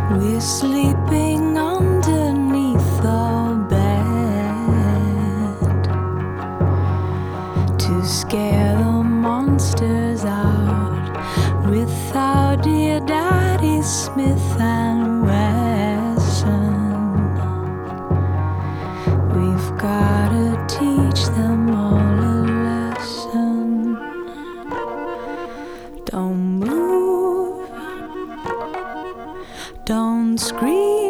We're sleeping underneath the bed to scare the monsters out with our dear Daddy Smith and Wesson. We've gotta teach them all a lesson. Don't move, don't scream.